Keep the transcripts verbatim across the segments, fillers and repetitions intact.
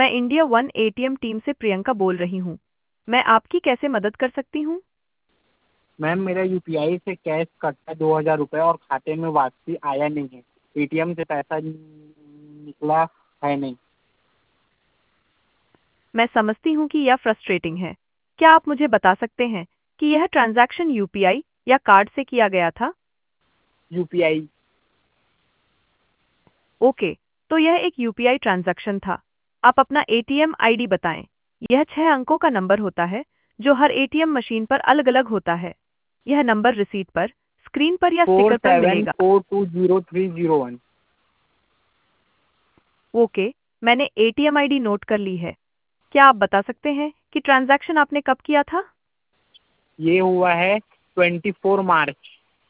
मैं India one ATM team से प्रियंका बोल रही हूँ। मैं आपकी कैसे मदद कर सकती हूँ? मैम मेरा यूपीआई से कैश कटा दो हज़ार रुपये और खाते में वापसी आया नहीं है। एटीएम से पैसा निकला है नहीं। मैं समझती हूँ कि यह फ्रस्ट्रेटिंग है। क्या आप मुझे बता सकते हैं कि यह ट्रांजैक्शन यूपीआई या कार्ड से किया गया था? यूपीआई। ओके, तो यह एक यूपीआई ट्रांजैक्शन था। आप अपना एटीएम आईडी बताएं। यह छह अंकों का नंबर होता है जो हर एटीएम मशीन पर अलग-अलग होता है। यह नंबर रिसीट पर, स्क्रीन पर या फोर स्टिकर पर सेवन मिलेगा। Four two zero three zero one. Okay, मैंने एटीएम आईडी नोट कर ली है। क्या आप बता सकते हैं कि ट्रांजैक्शन आपने कब किया था? ये हुआ है ट्वेंटी फोर मार्च।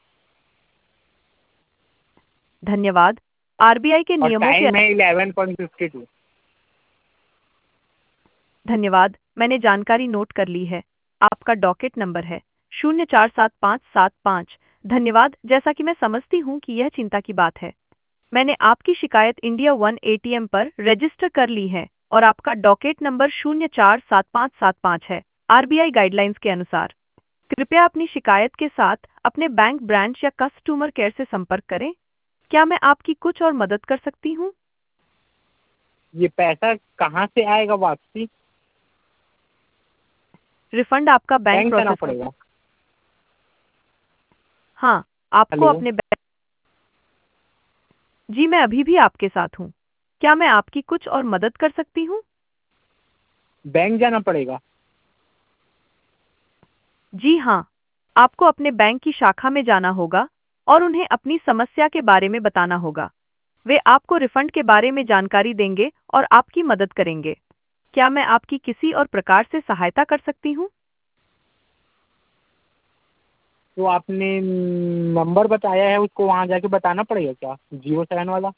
धन्यवाद। आरबीआई के और नियमों के टाइम है इलेवन पॉइंट फिफ्टी टू। धन्यवाद, मैंने जानकारी नोट कर ली है। आपका डॉकेट नंबर है शून्य चार सात पाँच सात पाँच। धन्यवाद। जैसा कि मैं समझती हूँ कि यह चिंता की बात है, मैंने आपकी शिकायत इंडिया वन एटीएम पर रजिस्टर कर ली है और आपका डॉकेट नंबर शून्य चार सात पाँच सात पाँच है। आरबीआई गाइडलाइंस के अनुसार कृपया अपनी शिकायत के साथ अपने बैंक ब्रांच या कस्टमर केयर से संपर्क करें। क्या मैं आपकी कुछ और मदद कर सकती हूँ? ये पैसा कहाँ से आएगा वापसी? रिफंड आपका बैंक बैंक जाना प्रोसेस कर। पड़ेगा? हाँ, आपको हेलो। अपने बैंक। जी, मैं अभी भी आपके साथ हूँ। क्या मैं आपकी कुछ और मदद कर सकती हूँ? बैंक जाना पड़ेगा? जी हाँ, आपको अपने बैंक की शाखा में जाना होगा और उन्हें अपनी समस्या के बारे में बताना होगा। वे आपको रिफंड के बारे में जानकारी देंगे और आपकी मदद करेंगे। क्या मैं आपकी किसी और प्रकार से सहायता कर सकती हूँ? तो आपने नंबर बताया है, उसको वहाँ जाके बताना पड़ेगा क्या, जीरो सेवन वाला?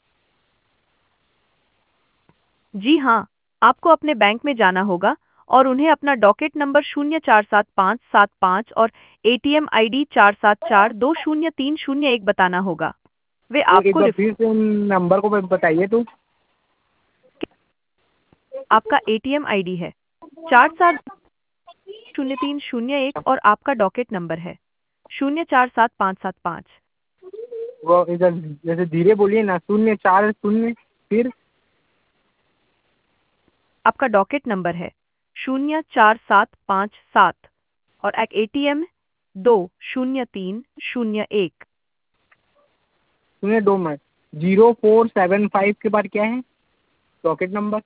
जी हाँ, आपको अपने बैंक में जाना होगा और उन्हें अपना डॉकेट नंबर शून्य चार सात पाँच सात पाँच और एटीएम आईडी चार सात चार दो शून्य तीन शून्य एक बताना होगा। वे तो एक आपको बार रिफ फिर से नंबर को बताइए तो। आपका एटीएम आईडी है चार सात शून्य तीन शून्य एक और आपका डॉकेट नंबर है शून्य चार सात पाँच सात पाँच। वो इधर जैसे धीरे बोलिए ना, शून्य चार शून्य फिर। आपका डॉकेट नंबर है शून्य चार सात पाँच सात और एक एटीएम दो शून्य तीन शून्य एक। सुनिए दो minute. Zero four seven five के बाद क्या है पॉकेट नंबर?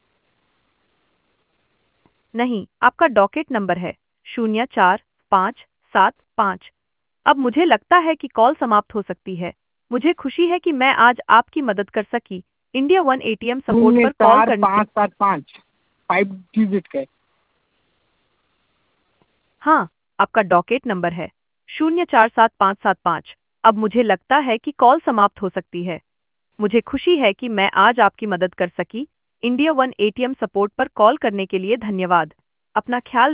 नहीं, आपका डॉकेट नंबर है शून्य चार पाँच सात पाँच। अब मुझे लगता है कि कॉल समाप्त हो सकती है। मुझे खुशी है कि मैं आज आपकी मदद कर सकी। इंडिया वन एटीएम सपोर्ट शून्य पर कॉल चार करने। पाँच सात पाँच फाइव डिजिट का है। हाँ, आपका डॉकेट नंबर है शून्य चार सात पाँच सात पाँच। अब मुझे लगता है कि कॉल समाप्त हो सकती है। मुझे खुशी है कि मैं आज आपकी मदद कर सकी। इंडिया वन एटीएम सपोर्ट पर कॉल करने के लिए धन्यवाद। अपना ख्याल